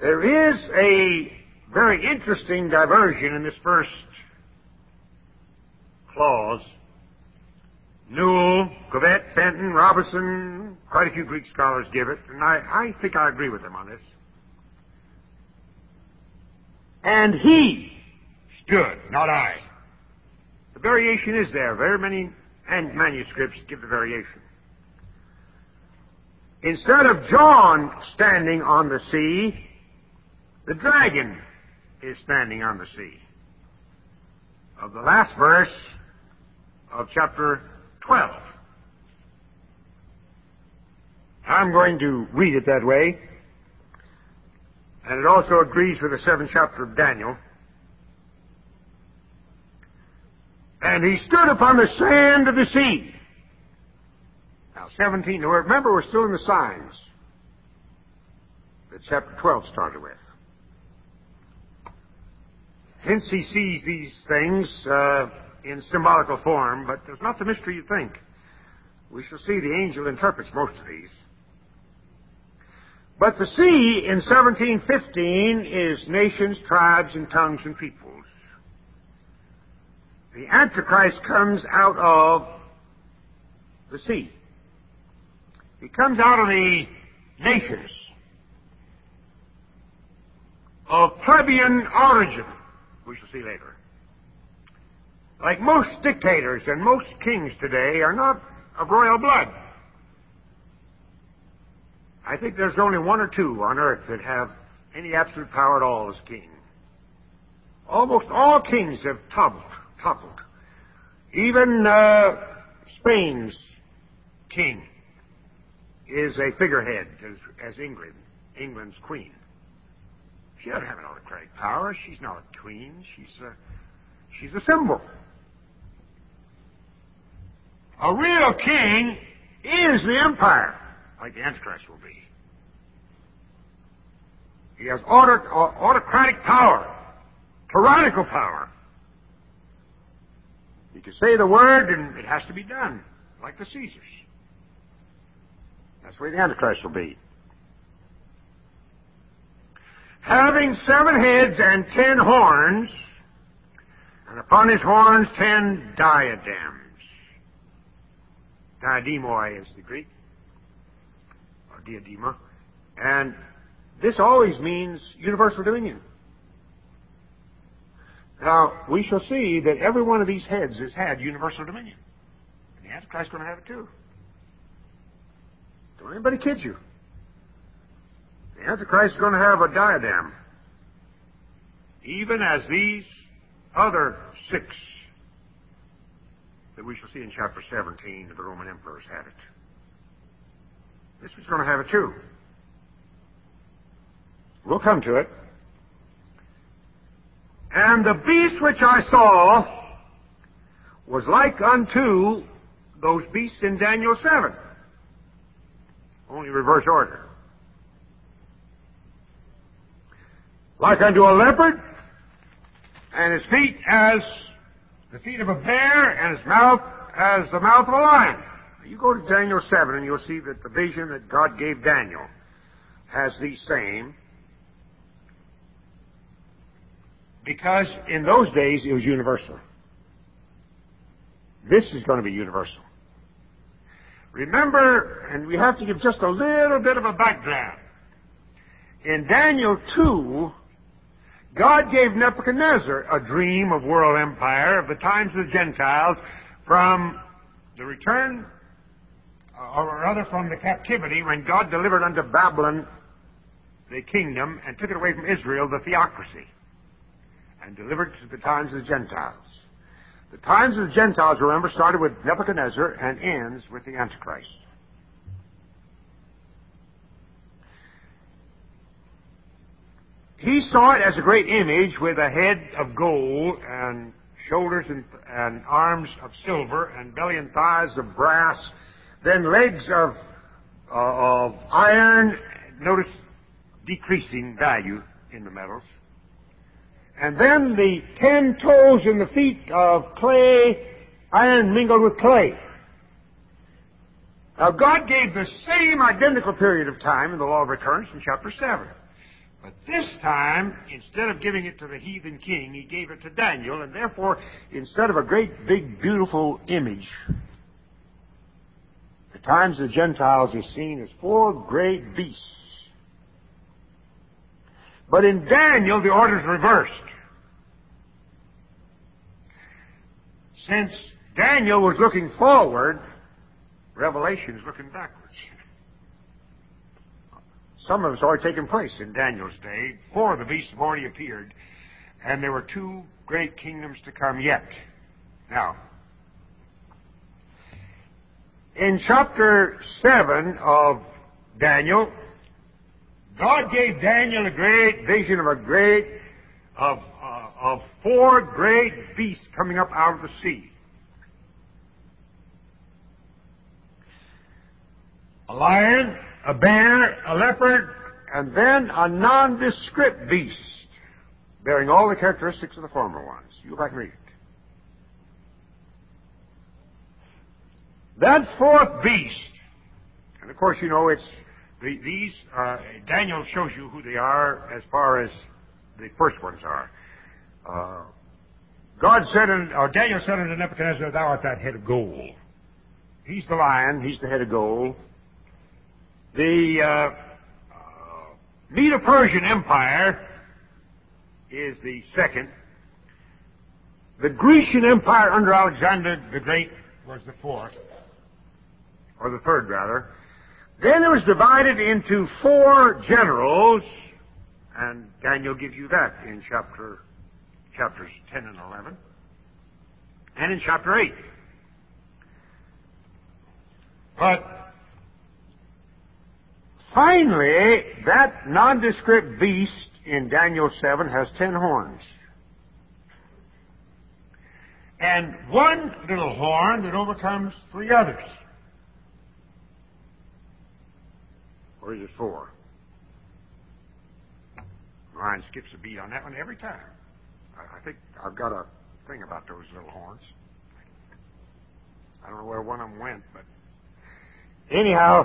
There is a very interesting diversion in this first clause. Newell, Covet, Fenton, Robinson, quite a few Greek scholars give it, and I think I agree with them on this. And he stood, not I. The variation is there. Very many manuscripts give the variation. Instead of John standing on the sea, the dragon is standing on the sea. Of the last verse of chapter 12. I'm going to read it that way. And it also agrees with the 7th chapter of Daniel. And he stood upon the sand of the sea. Now, 17, remember we're still in the signs that chapter 12 started with. Hence he sees these things in symbolical form, but there's not the mystery you think. We shall see the angel interprets most of these. But the sea in 1715 is nations, tribes, and tongues and peoples. The Antichrist comes out of the sea. He comes out of the nations of plebeian origin, we shall see later. Like most dictators and most kings today are not of royal blood. I think there's only one or two on earth that have any absolute power at all as king. Almost all kings have toppled. Even Spain's king is a figurehead as England's queen. She doesn't have an autocratic power. She's not a queen. She's a symbol. A real king is the empire, like the Antichrist will be. He has autocratic power, tyrannical power. He can say the word and it has to be done, like the Caesars. That's the way the Antichrist will be. Having 7 heads and 10 horns, and upon his horns 10 diadems. Diademoi is the Greek, or diadema. And this always means universal dominion. Now, we shall see that every one of these heads has had universal dominion. And the Antichrist is going to have it too. Don't anybody kid you. The Antichrist is going to have a diadem, even as these other 6 that we shall see in chapter 17 of the Roman emperors had it. This was going to have it too. We'll come to it. And the beast which I saw was like unto those beasts in Daniel 7. Only reverse order. Like unto a leopard, and his feet as the feet of a bear, and his mouth as the mouth of a lion. You go to Daniel 7 and you'll see that the vision that God gave Daniel has these same, because in those days it was universal. This is going to be universal. Remember, and we have to give just a little bit of a background. In Daniel 2, God gave Nebuchadnezzar a dream of world empire, of the times of the Gentiles, from the return, or rather from the captivity, when God delivered unto Babylon the kingdom and took it away from Israel, the theocracy, and delivered to the times of the Gentiles. The times of the Gentiles, remember, started with Nebuchadnezzar and ends with the Antichrist. He saw it as a great image with a head of gold and shoulders and arms of silver and belly and thighs of brass, then legs of iron, notice decreasing value in the metals, and then the 10 toes in the feet of clay, iron mingled with clay. Now God gave the same identical period of time in the law of recurrence in chapter 7. But this time, instead of giving it to the heathen king, he gave it to Daniel, and therefore, instead of a great, big, beautiful image, the times of the Gentiles is seen as four great beasts. But in Daniel, the order's reversed. Since Daniel was looking forward, Revelation is looking backwards. Some of it's already taken place in Daniel's day. Four of the beasts have already appeared, and there were two great kingdoms to come yet. Now, in chapter 7 of Daniel, God gave Daniel a great vision of four great beasts coming up out of the sea. A lion, a bear, a leopard, and then a nondescript beast, bearing all the characteristics of the former ones. You go back and read it. That fourth beast, and of course you know it's these. Daniel shows you who they are as far as the first ones are. Daniel said unto Nebuchadnezzar, "Thou art that head of gold." He's the lion. He's the head of gold. The Medo-Persian Empire is the second. The Grecian Empire under Alexander the Great was the fourth, or the third rather. Then it was divided into four generals, and Daniel gives you that in chapters 10 and 11, and in chapter 8. But finally, that nondescript beast in Daniel 7 has 10 horns. And one little horn that overcomes three others. Or is it four? Ryan skips a beat on that one every time. I think I've got a thing about those little horns. I don't know where one of them went, but anyhow.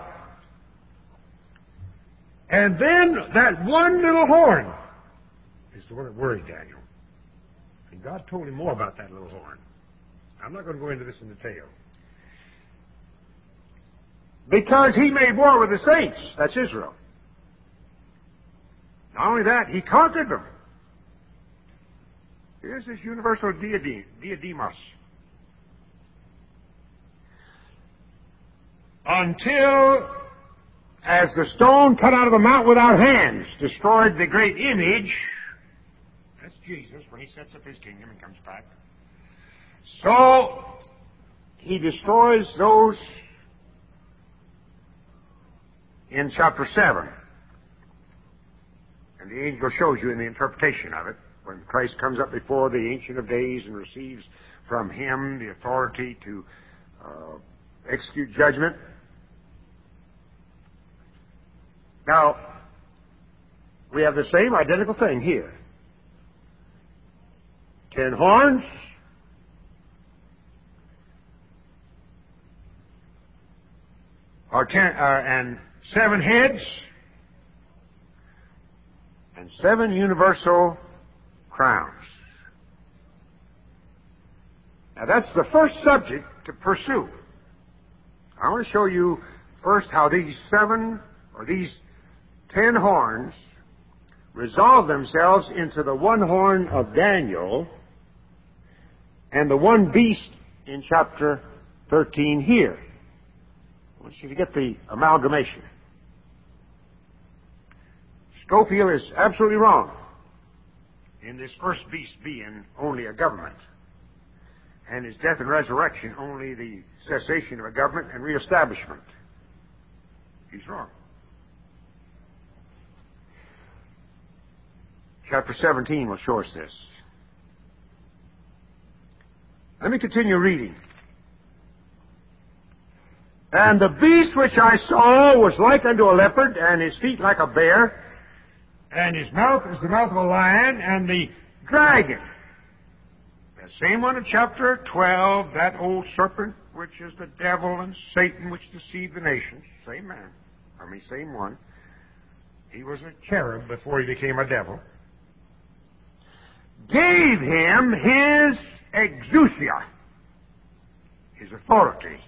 And then that one little horn is the one that worried Daniel. And God told him more about that little horn. I'm not going to go into this in detail. Because he made war with the saints. That's Israel. Not only that, he conquered them. Here's this universal diademus. Until, as the stone cut out of the mount without hands destroyed the great image, that's Jesus when he sets up his kingdom and comes back. So, he destroys those in chapter 7. And the angel shows you in the interpretation of it, when Christ comes up before the Ancient of Days and receives from him the authority to execute judgment. Now, we have the same identical thing here. 10 horns, and 7 heads, and 7 universal crowns. Now that's the first subject to pursue. I want to show you first how these 10 horns resolve themselves into the one horn of Daniel and the one beast in chapter 13 here. I want you to get the amalgamation. Scofield is absolutely wrong in this first beast being only a government, and his death and resurrection only the cessation of a government and reestablishment. He's wrong. Chapter 17 will show us this. Let me continue reading. And the beast which I saw was like unto a leopard, and his feet like a bear, and his mouth is the mouth of a lion, and the dragon, the same one in chapter 12, that old serpent, which is the devil and Satan, which deceived the nations, same man, same one, he was a cherub before he became a devil, gave him his exousia, his authority.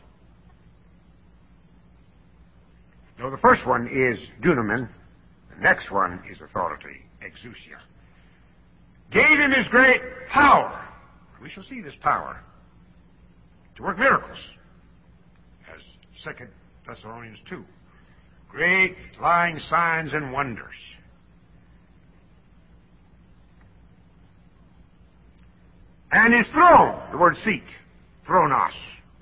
No, the first one is dunamin. The next one is authority, exousia. Gave him his great power. We shall see this power to work miracles, as 2 Thessalonians 2. Great lying signs and wonders. And his throne, the word seat, thronos.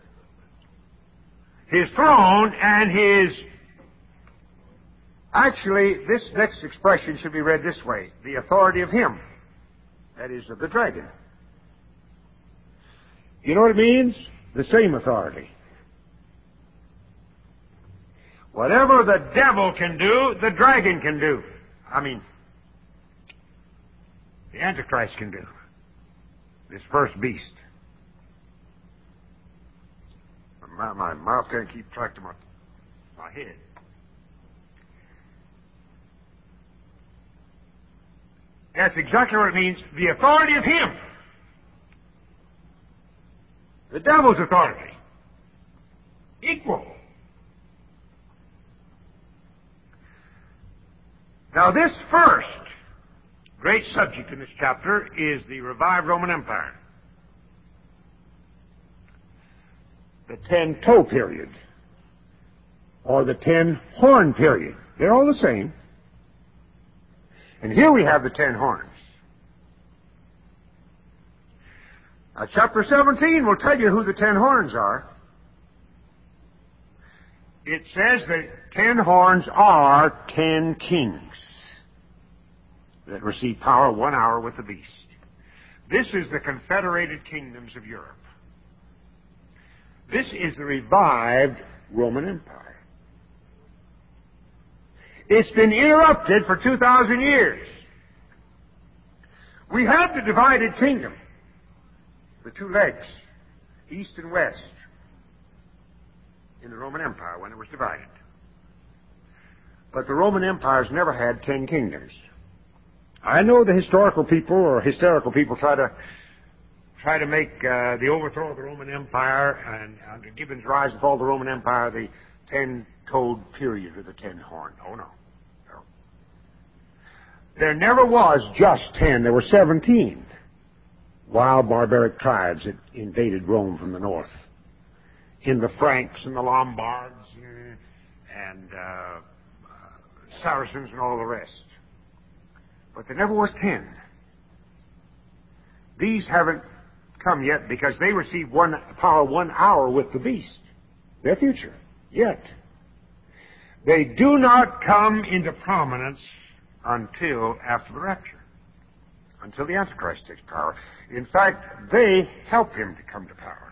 His throne and his... Actually, this next expression should be read this way. The authority of him. That is, of the dragon. You know what it means? The same authority. Whatever the devil can do, the dragon can do. I mean, the Antichrist can do. This first beast. My mouth can't keep track to my head. That's exactly what it means. The authority of him. The devil's authority. Equal. Now this first great subject in this chapter is the revived Roman Empire. The 10-toe period. Or the 10-horn period. They're all the same. And here we have the 10 horns. Now, chapter 17 will tell you who the 10 horns are. It says that 10 horns are 10 kings that receive power 1 hour with the beast. This is the confederated kingdoms of Europe. This is the revived Roman Empire. It's been interrupted for 2,000 years. We have the divided kingdom, the two legs, east and west, in the Roman Empire when it was divided. But the Roman Empire's never had 10 kingdoms. I know the historical people or hysterical people try to make the overthrow of the Roman Empire and under Gibbon's rise and fall of the Roman Empire the 10-toed period of the 10 horn. Oh no. There never was just 10. There were 17 wild barbaric tribes that invaded Rome from the north. In the Franks and the Lombards and Saracens and all the rest. But there never was 10. These haven't come yet because they received power 1 hour with the beast. Their future. Yet. They do not come into prominence until after the rapture. Until the Antichrist takes power. In fact, they help him to come to power.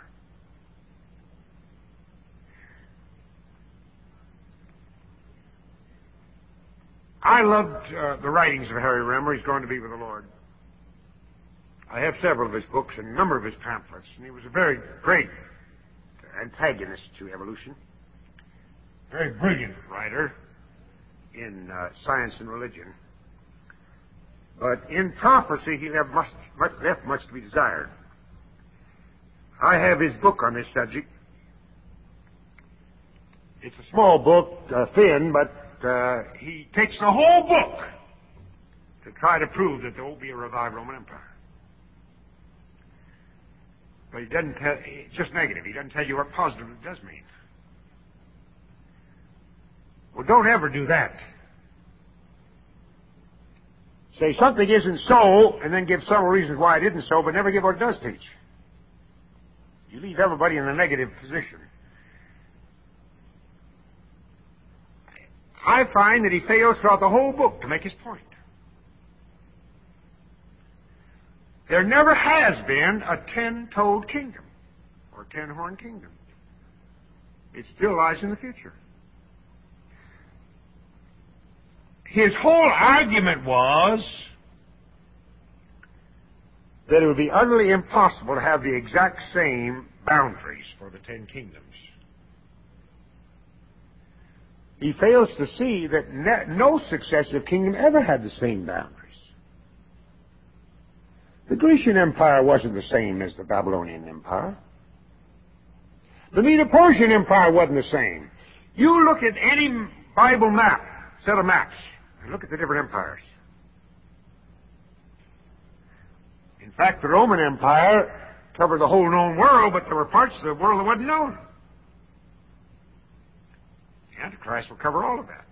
I loved the writings of Harry Remmer. He's going to be with the Lord. I have several of his books and a number of his pamphlets, and he was a very great antagonist to evolution. Very brilliant writer in science and religion. But in prophecy, he left much to be desired. I have his book on this subject. It's a small book, thin, but he takes the whole book to try to prove that there will be a revived Roman Empire. But he doesn't tell, it's just negative. He doesn't tell you what positive it does mean. Well, don't ever do that. Say something isn't so, and then give several reasons why it isn't so, but never give what it does teach. You leave everybody in a negative position. I find that he fails throughout the whole book to make his point. There never has been a 10-toed kingdom or 10-horn kingdom. It still lies in the future. His whole argument was that it would be utterly impossible to have the exact same boundaries for the 10 kingdoms. he fails to see that no successive kingdom ever had the same boundaries. The Grecian Empire wasn't the same as the Babylonian Empire. The Medo-Persian Empire wasn't the same. You look at any Bible map, set of maps, and look at the different empires. In fact, the Roman Empire covered the whole known world, but there were parts of the world that wasn't known. The Antichrist will cover all of that.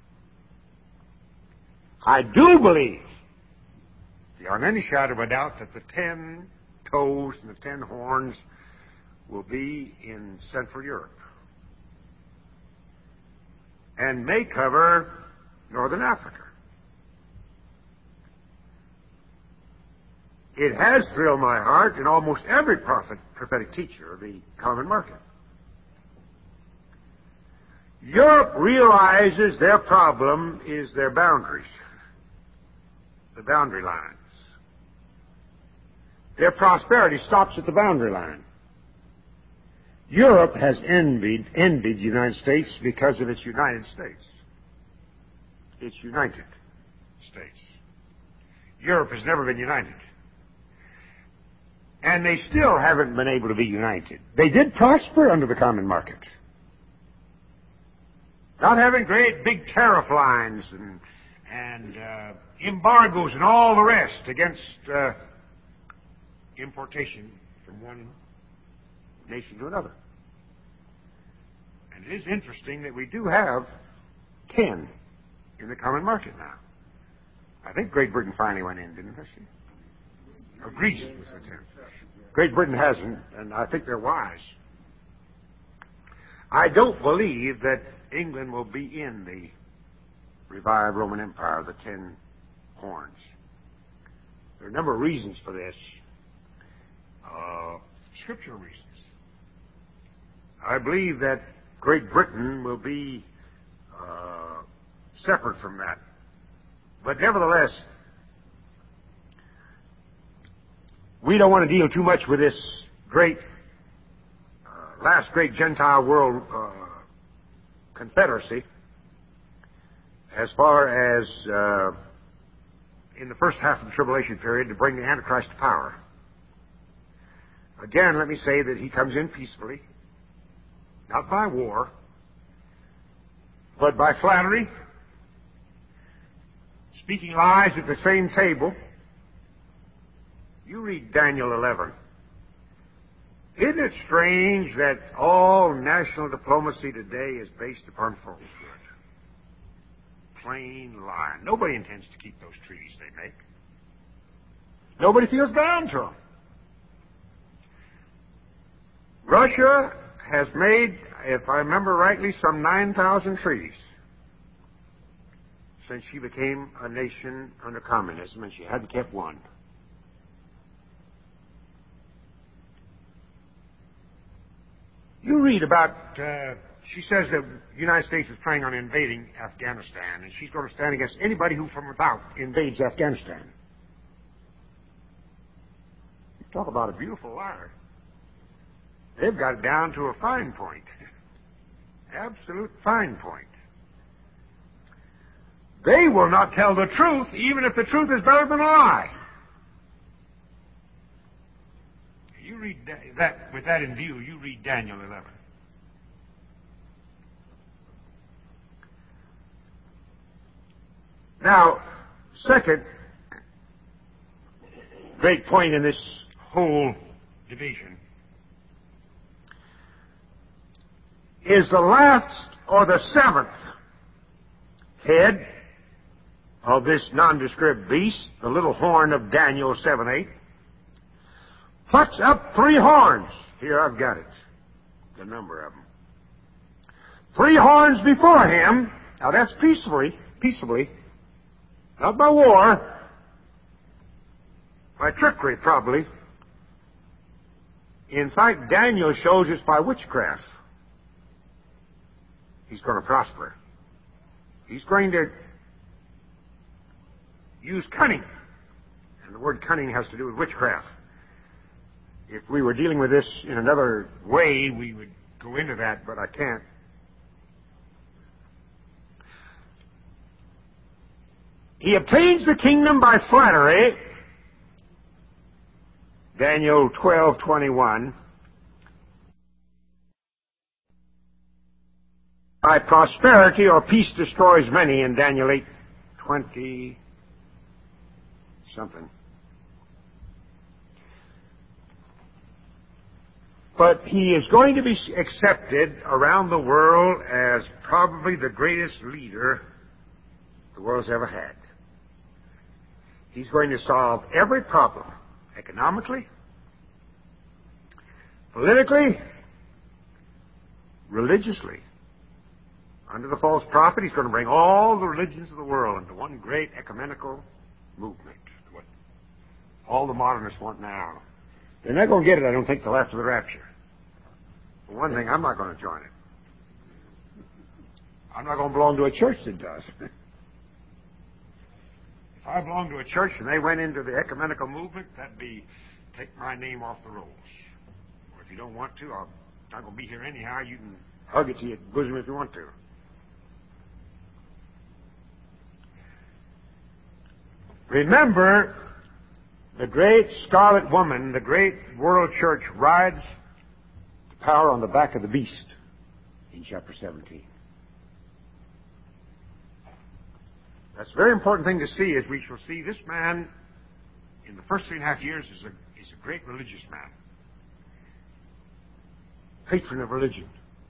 I do believe, beyond any shadow of a doubt, that the 10 toes and the 10 horns will be in Central Europe and may cover Northern Africa. It has thrilled my heart in almost every prophetic teacher of the common market. Europe realizes their problem is their boundaries, the boundary lines. Their prosperity stops at the boundary line. Europe has envied the United States because of its United States. Its United States. Europe has never been united. And they still haven't been able to be united. They did prosper under the common market. Not having great big tariff lines and embargoes and all the rest against importation from one nation to another. And it is interesting that we do have 10 in the common market now. I think Great Britain finally went in, didn't she? Or Greece was the 10th. Great Britain hasn't, and I think they're wise. I don't believe that England will be in the revived Roman Empire, the 10 horns. There are a number of reasons for this. Scriptural reasons. I believe that Great Britain will be separate from that. But nevertheless, we don't want to deal too much with this last great Gentile world confederacy as far as in the first half of the tribulation period to bring the Antichrist to power. Again, let me say that he comes in peacefully, not by war, but by flattery, speaking lies at the same table. You read Daniel 11. Isn't it strange that all national diplomacy today is based upon falsehood? Plain lie. Nobody intends to keep those treaties they make. Nobody feels bound to them. Russia has made, if I remember rightly, some 9,000 treaties since she became a nation under communism, and she hadn't kept one. You read about, she says that the United States is planning on invading Afghanistan, and she's going to stand against anybody who from without invades Afghanistan. Talk about a beautiful liar. They've got it down to a fine point. Absolute fine point. They will not tell the truth, even if the truth is better than a lie. You read that, with that in view, you read Daniel 11. Now, second great point in this whole division is the last or the seventh head of this nondescript beast, the little horn of Daniel 7:8, plucks up 3 horns. Here, I've got it, the number of them. 3 horns before him. Now that's peaceably, not by war, by trickery probably. In fact, Daniel shows us by witchcraft he's going to prosper. He's going to use cunning. And the word cunning has to do with witchcraft. If we were dealing with this in another way, we would go into that, but I can't. He obtains the kingdom by flattery, Daniel 12:21. By prosperity or peace destroys many in Daniel 8:20 something. But he is going to be accepted around the world as probably the greatest leader the world's ever had. He's going to solve every problem, economically, politically, religiously. Under the false prophet, he's going to bring all the religions of the world into one great ecumenical movement. What all the modernists want now. They're not going to get it, I don't think, till after the rapture. For one thing, I'm not going to join it. I'm not going to belong to a church that does. If I belonged to a church and they went into the ecumenical movement, that'd be take my name off the rolls. Or if you don't want to, I'm not going to be here anyhow. You can hug it to your bosom if you want to. Remember, the great scarlet woman, the great world church, rides to power on the back of the beast in chapter 17. That's a very important thing to see, as we shall see this man in the first 3.5 years is a great religious man. Patron of religion.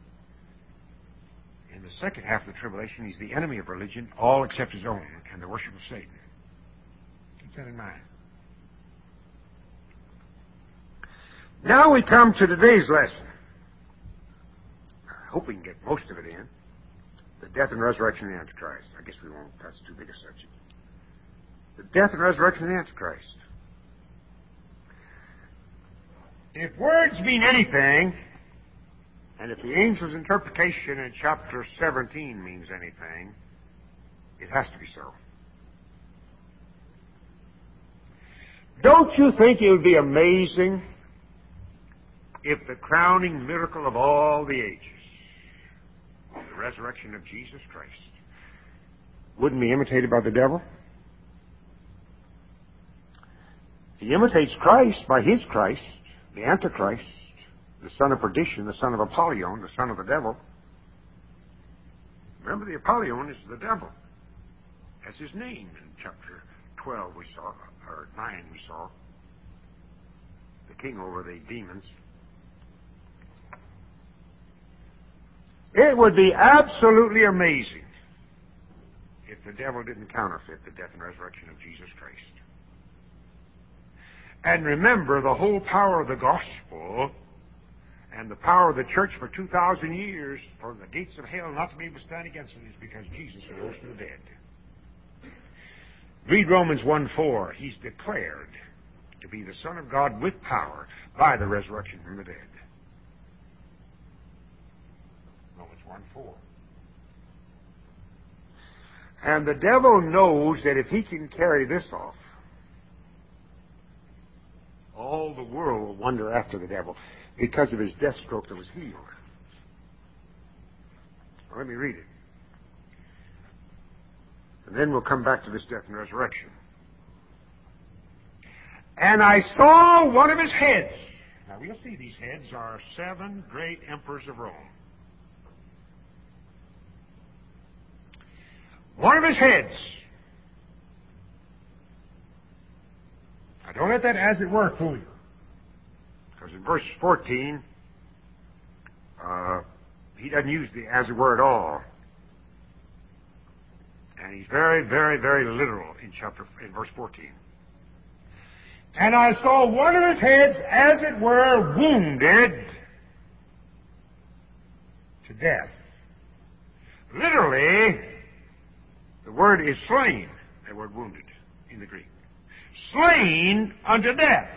In the second half of the tribulation, he's the enemy of religion, all except his own, and the worship of Satan. Keep that in mind. Now we come to today's lesson. I hope we can get most of it in. The death and resurrection of the Antichrist. I guess we won't. That's too big a subject. The death and resurrection of the Antichrist. If words mean anything, and if the angel's interpretation in chapter 17 means anything, it has to be so. Don't you think it would be amazing if the crowning miracle of all the ages, the resurrection of Jesus Christ, wouldn't be imitated by the devil? He imitates Christ by his Christ, the Antichrist, the son of perdition, the son of Apollyon, the son of the devil. Remember, the Apollyon is the devil. That's his name in chapter 12 we saw, or 9 we saw. The king over the demons. It would be absolutely amazing if the devil didn't counterfeit the death and resurrection of Jesus Christ. And remember, the whole power of the gospel and the power of the church for 2,000 years, for the gates of hell not to be able to stand against it, is because Jesus rose from the dead. Read Romans 1:4. He's declared to be the Son of God with power by the resurrection from the dead. Romans 1:4. And the devil knows that if he can carry this off, all the world will wonder after the devil because of his death stroke that was healed. Well, let me read it. And then we'll come back to this death and resurrection. And I saw one of his heads. Now we'll see these heads are 7 great emperors of Rome. One of his heads. Now don't let that as it were fool you. Because in verse 14, he doesn't use the as it were at all. And he's very, very, very literal in verse 14. And I saw one of his heads, as it were, wounded to death. Literally, the word is slain, the word wounded in the Greek. Slain unto death.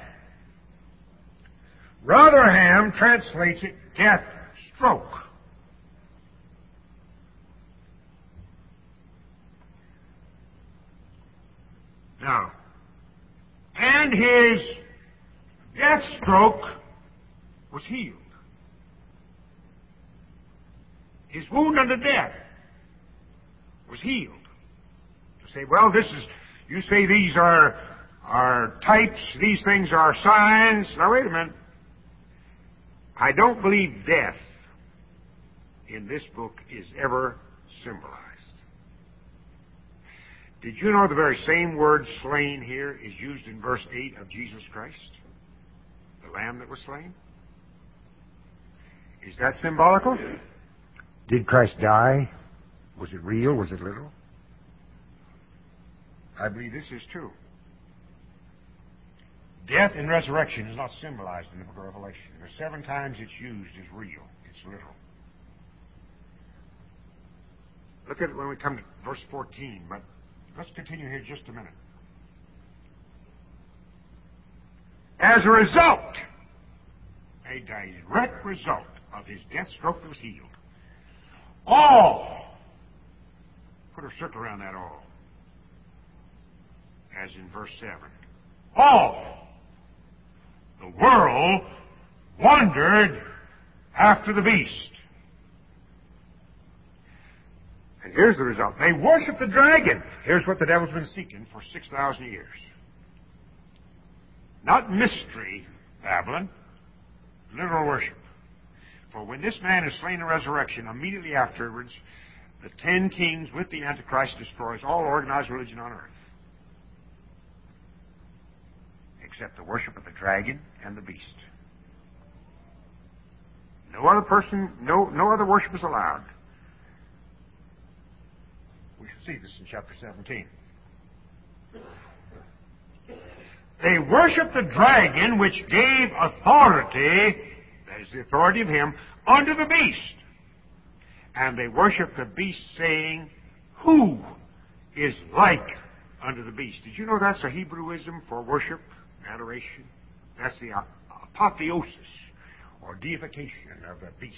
Rotherham translates it death stroke. Now, and his death stroke was healed. His wound unto death was healed. The say, well, you say these are types, these things are signs. Now, wait a minute. I don't believe death in this book is ever symbolized. Did you know the very same word slain here is used in verse 8 of Jesus Christ? The Lamb that was slain? Is that symbolical? Did Christ die? Was it real? Was it literal? I believe this is true. Death and resurrection is not symbolized in the book of Revelation. There's 7 times it's used as real. It's literal. Look at it when we come to verse 14, but let's continue here just a minute. As a result, a direct result of his death, stroke that was healed, all, put a circle around that all, as in verse 7, all the world wandered after the beast. And here's the result. They worship the dragon. Here's what the devil's been seeking for 6,000 years. Not mystery, Babylon, literal worship. For when this man is slain in resurrection, immediately afterwards, the 10 kings with the Antichrist destroys all organized religion on earth. Except the worship of the dragon and the beast. No other person, no other worship is allowed. We shall see this in chapter 17. They worship the dragon which gave authority, that is the authority of him, unto the beast. And they worship the beast, saying, who is like unto the beast? Did you know that's a Hebrewism for worship, adoration? That's the apotheosis, or deification of the beast.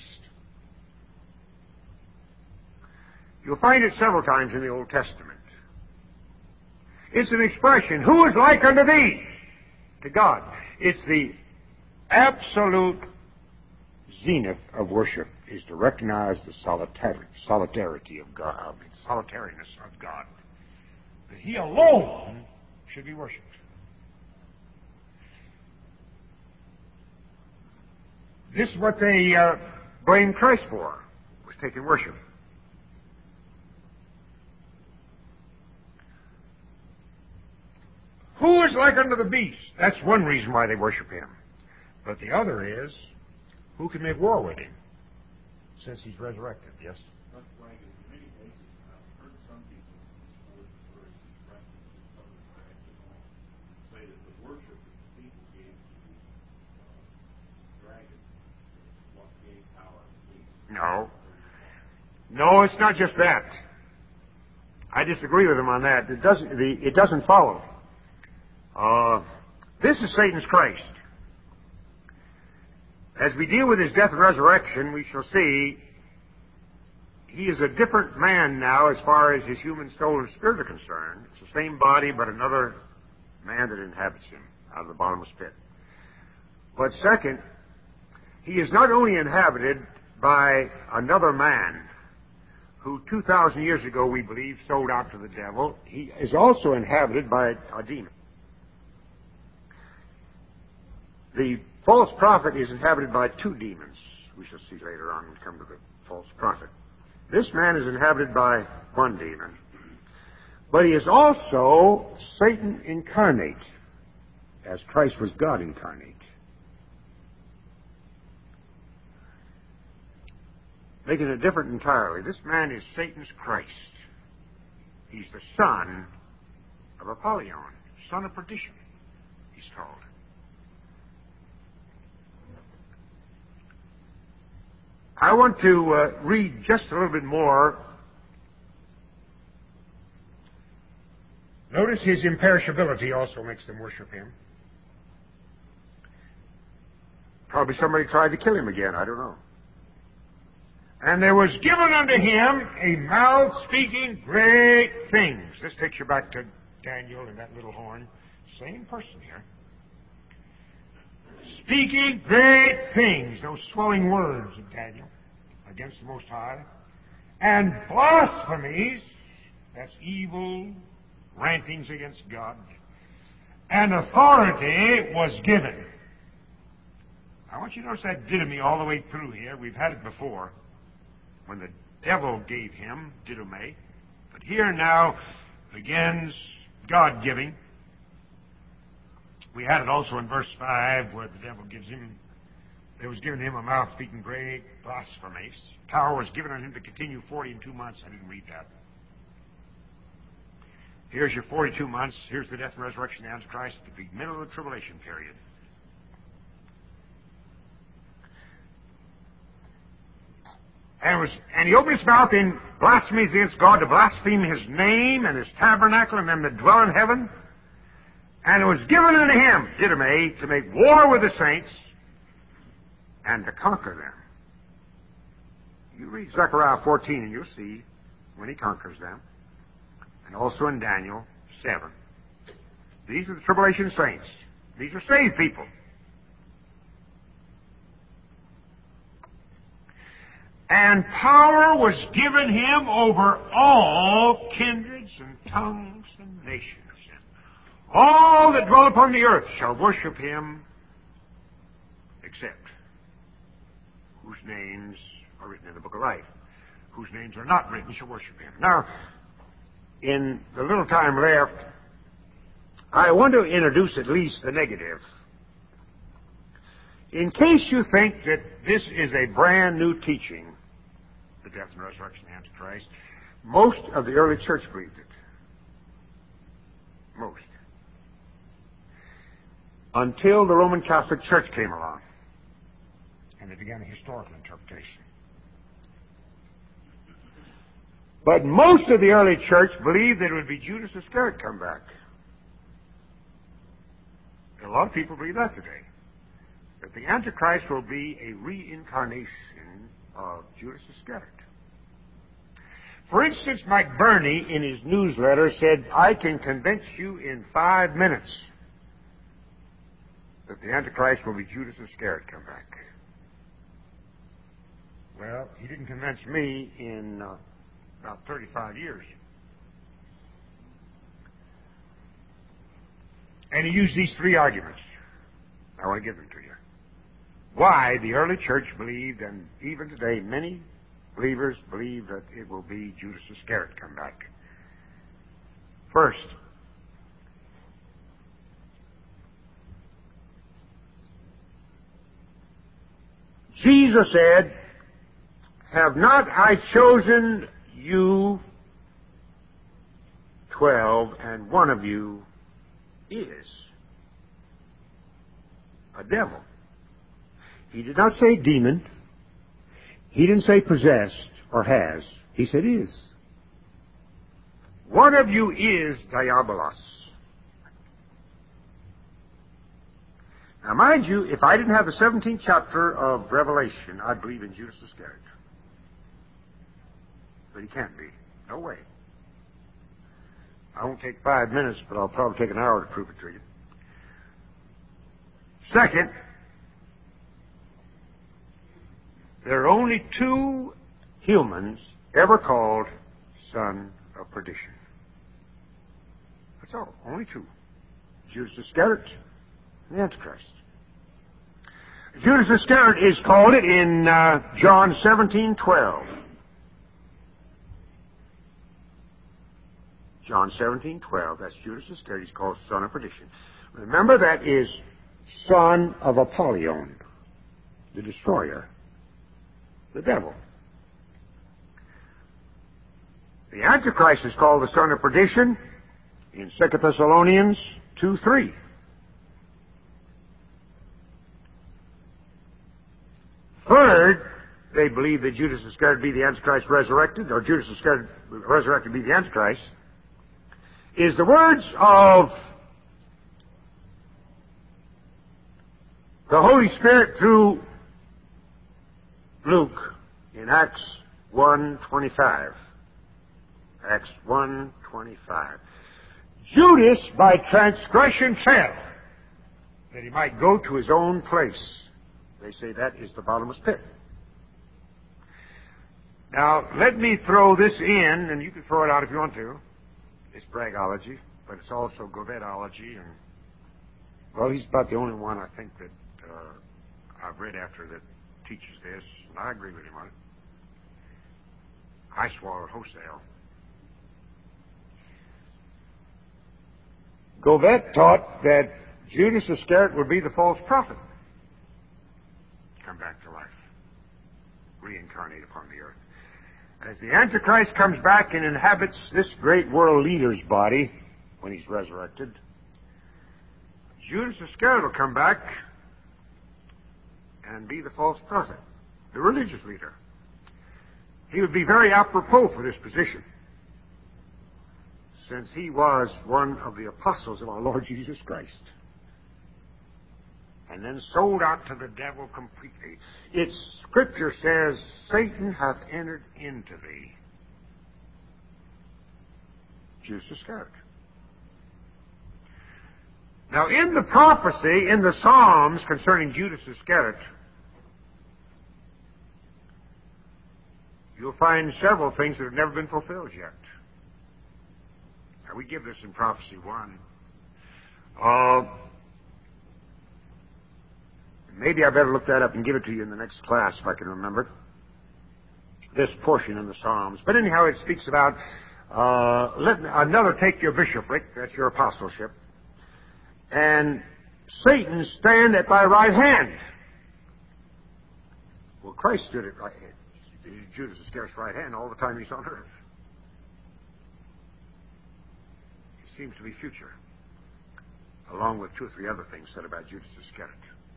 You'll find it several times in the Old Testament. It's an expression, who is like unto thee? To God. It's the absolute zenith of worship, is to recognize the solidarity of God, the solitariness of God. That he alone should be worshipped. This is what they blamed Christ for, was taking worship. Who is like unto the beast? That's one reason why they worship him. But the other is, who can make war with him? Since he's resurrected, yes? That's right. In many cases, I've heard some people say that the worship that the people gave to the dragon is what gave power to the beast. No, it's not just that. I disagree with him on that. It doesn't follow. This is Satan's Christ. As we deal with his death and resurrection, we shall see he is a different man now as far as his human soul and spirit are concerned. It's the same body, but another man that inhabits him out of the bottomless pit. But second, he is not only inhabited by another man who 2,000 years ago, we believe, sold out to the devil. He is also inhabited by a demon. The false prophet is inhabited by 2 demons. We shall see later on when we come to the false prophet. This man is inhabited by 1 demon. But he is also Satan incarnate, as Christ was God incarnate. Making it different entirely. This man is Satan's Christ. He's the son of Apollyon, son of perdition, he's called. I want to read just a little bit more. Notice his imperishability also makes them worship him. Probably somebody tried to kill him again, I don't know. And there was given unto him a mouth speaking great things. This takes you back to Daniel and that little horn. Same person here. Speaking great things, those swelling words of Daniel against the Most High, and blasphemies, that's evil, rantings against God. And authority was given. I want you to notice that didomy all the way through here. We've had it before when the devil gave him didomé. But here now begins God giving. We had it also in verse 5 where the devil gives him, there was given him a mouth speaking great blasphemies. Power was given on him to continue 40 and 2 months. I didn't read that. Here's your 42 months. Here's the death and resurrection of the Antichrist at the middle of the tribulation period. And he opened his mouth in blasphemies against God to blaspheme his name and his tabernacle and them that dwell in heaven. And it was given unto him, didomé, to make war with the saints and to conquer them. You read Zechariah 14 and you'll see when he conquers them. And also in Daniel 7. These are the tribulation saints. These are saved people. And power was given him over all kindreds and tongues and nations. All that dwell upon the earth shall worship him, except whose names are written in the book of life. Whose names are not written shall worship him. Now, in the little time left, I want to introduce at least the negative. In case you think that this is a brand new teaching, the death and resurrection of the Antichrist, most of the early church believed it. Most. Until the Roman Catholic Church came along, and they began a historical interpretation. But most of the early church believed that it would be Judas Iscariot come back. A lot of people believe that today. That the Antichrist will be a reincarnation of Judas Iscariot. For instance, Mike Burney in his newsletter said, I can convince you in 5 minutes that the Antichrist will be Judas Iscariot come back. Well, he didn't convince me in about 35 years. And he used these 3 arguments. I want to give them to you. Why the early church believed, and even today many believers believe that it will be Judas Iscariot come back. First, Jesus said, have not I chosen you 12, and one of you is a devil. He did not say demon. He didn't say possessed or has. He said is. One of you is diabolos. Now, mind you, if I didn't have the 17th chapter of Revelation, I'd believe in Judas Iscariot. But he can't be. No way. I won't take 5 minutes, but I'll probably take an hour to prove it to you. Second, there are only 2 humans ever called son of perdition. That's all. Only 2. Judas Iscariot and the Antichrist. Judas Iscariot is called it in John 17:12. John 17:12. That's Judas Iscariot. He's called son of perdition. Remember, that is son of Apollyon, the destroyer, the devil. The Antichrist is called the son of perdition in 2 Thessalonians 2:3. Third, they believe that Judas Iscariot be the Antichrist resurrected, or Judas Iscariot resurrected be the Antichrist, is the words of the Holy Spirit through Luke in Acts 1:25. Acts 1:25. Judas by transgression fell, that he might go to his own place. They say that is the bottomless pit. Now, let me throw this in, and you can throw it out if you want to. It's bragology, but it's also Govetology, and well, he's about the only one I think that I've read after that teaches this, and I agree with him on it. I swallowed wholesale. Govet taught that Judas Iscariot would be the false prophet, come back to life, reincarnate upon the earth. As the Antichrist comes back and inhabits this great world leader's body when he's resurrected, Judas Iscariot will come back and be the false prophet, the religious leader. He would be very apropos for this position, since he was one of the apostles of our Lord Jesus Christ, and then sold out to the devil completely. Its scripture says, Satan hath entered into thee. Judas Iscariot. Now, in the prophecy, in the Psalms concerning Judas Iscariot, you'll find several things that have never been fulfilled yet. Now, we give this in Prophecy 1. Maybe I better look that up and give it to you in the next class if I can remember this portion in the Psalms. But anyhow, it speaks about, let another take your bishopric, that's your apostleship, and Satan stand at thy right hand. Well, Christ stood at right hand. Judas Iscariot's right hand all the time he's on earth. It seems to be future, along with 2 or 3 other things said about Judas Iscariot.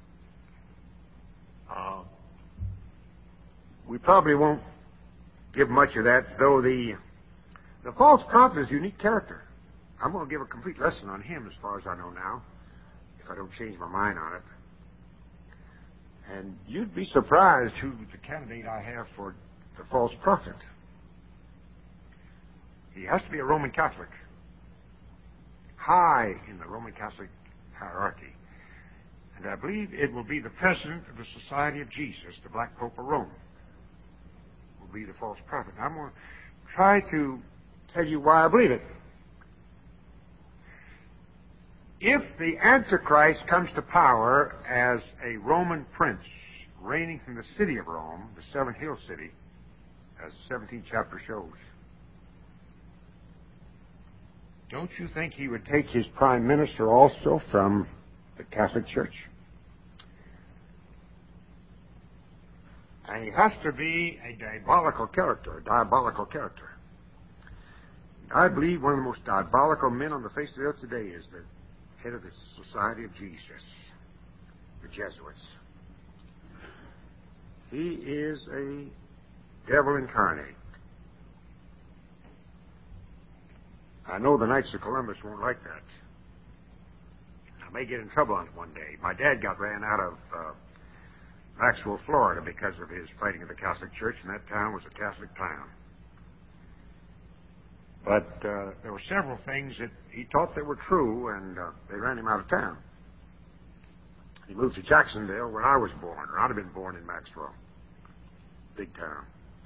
We probably won't give much of that, though the false prophet is a unique character. I'm going to give a complete lesson on him as far as I know now, if I don't change my mind on it. And you'd be surprised who the candidate I have for the false prophet. He has to be a Roman Catholic, high in the Roman Catholic hierarchy. And I believe it will be the president of the Society of Jesus, the Black Pope of Rome, will be the false prophet. I'm going to try to tell you why I believe it. If the Antichrist comes to power as a Roman prince, reigning from the city of Rome, the Seven Hill City, as the 17th chapter shows, don't you think he would take his prime minister also from the Catholic Church? And he has to be a diabolical character, I believe one of the most diabolical men on the face of the earth today is the head of the Society of Jesus, the Jesuits. He is a devil incarnate. I know the Knights of Columbus won't like that. I may get in trouble on it one day. My dad got ran out of Maxwell, Florida, because of his fighting of the Catholic Church, and that town was a Catholic town. But there were several things that he taught that were true, and they ran him out of town. He moved to Jacksonville, where I was born, or I'd have been born in Maxwell. Big town.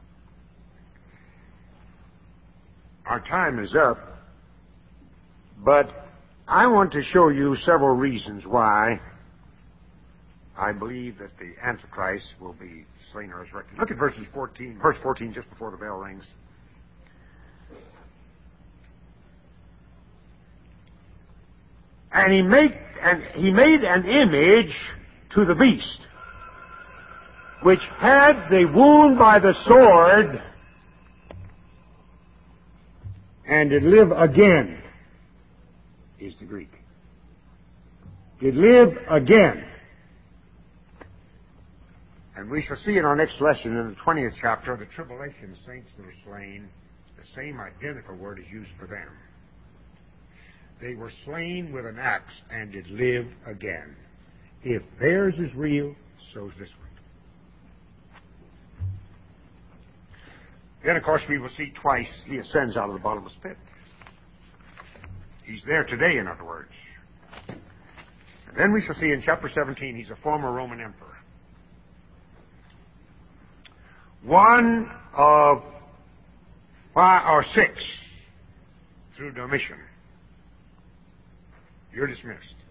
Our time is up, but I want to show you several reasons why I believe that the Antichrist will be slain or resurrected. Look at verse 14, just before the bell rings. And he made an image to the beast, which had the wound by the sword, and did live again, is the Greek. Did live again. And we shall see in our next lesson, in the 20th chapter, the tribulation saints that are slain, the same identical word is used for them. They were slain with an axe and did live again. If theirs is real, so is this one. Then, of course, we will see twice he ascends out of the bottomless pit. He's there today, in other words. And then we shall see in chapter 17 he's a former Roman emperor. One of 5 or 6 through Domitian. You're dismissed.